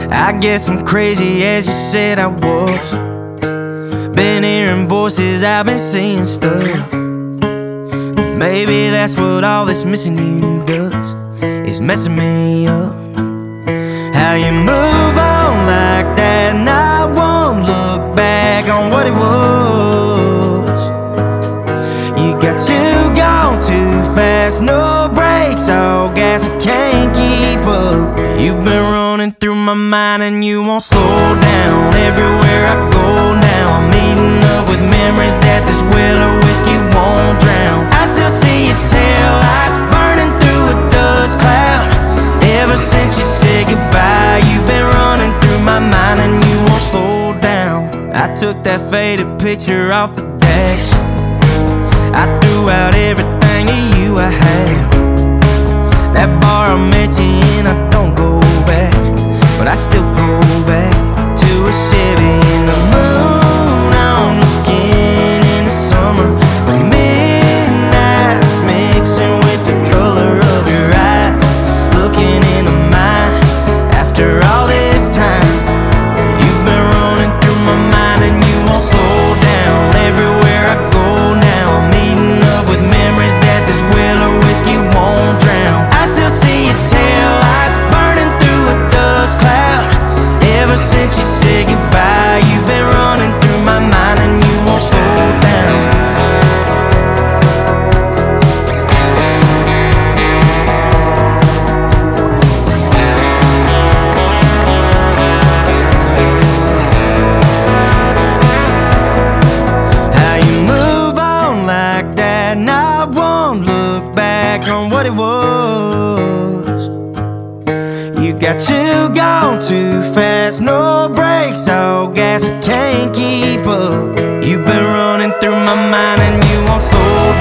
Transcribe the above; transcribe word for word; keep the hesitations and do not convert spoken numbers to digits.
I guess I'm crazy as you said I was. Been hearing voices, I've been seeing stuff. Maybe that's what all this missing you does, is messing me up. How you move on like that and I won't look back on what it was. You got too gone too fast, no brakes, all gas, I can't keep up. You've been running through my mind and you won't slow down. Everywhere I go now I'm meeting up with memories that this well of whiskey won't drown. I still see your tail lights burning through a dust cloud. Ever since you said goodbye, you've been running through my mind and you won't slow down. I took that faded picture off the dash, I threw out everything of you I had. That bar I met you in, I don't go back, but I still go back to a Chevy in the moon on your skin in the summer. The midnights mixing with the color of your eyes, looking into mine after all this time. You've been running through my mind and you won't slow down. Everywhere I go now I'm meeting up with memories that this well of whiskey won't drown. I still see your tail lights burning through a dust cloud. Ever since you said goodbye, you've been running through my mind and you won't slow down. How you move on like that and I won't look back on what it was. You got too gone too fast, no brakes, all gas, I can't keep up. You've been running through my mind and you won't slow